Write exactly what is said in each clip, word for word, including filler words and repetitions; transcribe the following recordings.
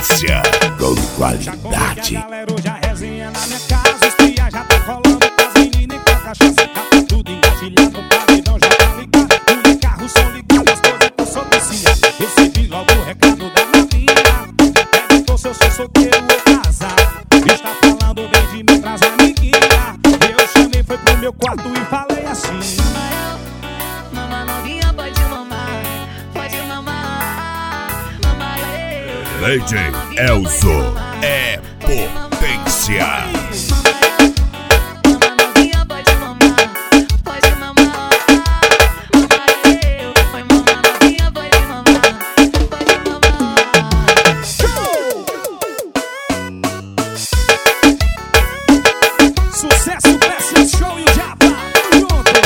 potência com qualidade. Galera, hoje a resenha na minha casa. Os cria já tá colando com as meninas e com a cachaça. Já tá tudo engatilhado, o paredão já tá ligado. Mulher, carro, som ligado, as coisas que eu sou viciado. Recebi logo o recado da novinha. Perguntou se eu sou solteiro ou casado. Está falando bem de mim pras amiguinhas. Eu chamei, foi pro meu quarto e falei assim: mama novinha, pode mamar, pode mamar, mamar eu. D J Elzo é potência. Mama novinha, pode mamar, pode mamar, mamar eu. Foi mama novinha, pode mamar, pode mamar. sucesso, Pressa, show e o Japa, junto.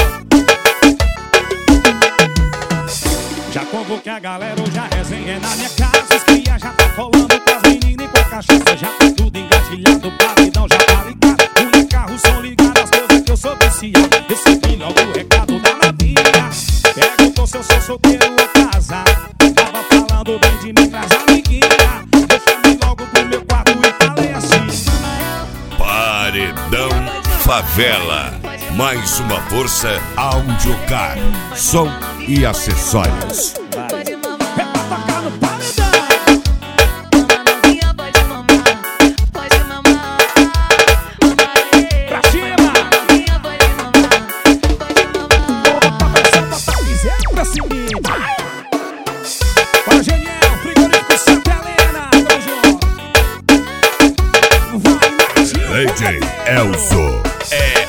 Já convoquei a galera, hoje a resenha é na minha casa. Os cria já tá colando com as meninas e com a cachaça. Já tá tudo engatilhado, o paredão já tá ligado. Mulher, carro, som ligado, as coisas que eu sou viciado. Recebi logo o recado da novinha. Perguntou se eu sou solteiro ou casado. Tava falando bem de mim pras amiguinhas. Eu chamei logo pro meu quarto e falei assim: Paredão Favela. Mais uma força Audiocar. Som e acessórios. Pode mamar, é pra tocar no paredão. mama novinha, pode mamar, pode mamar, mamar eu. Pra cima. Mama novinha, pode mamar, pode mamar. Bota a pressão, bota a miséria pra seguinte. Para Geniel, frigorífico Santa Helena, tamo junto. Vai, Natinho. D J Elzo é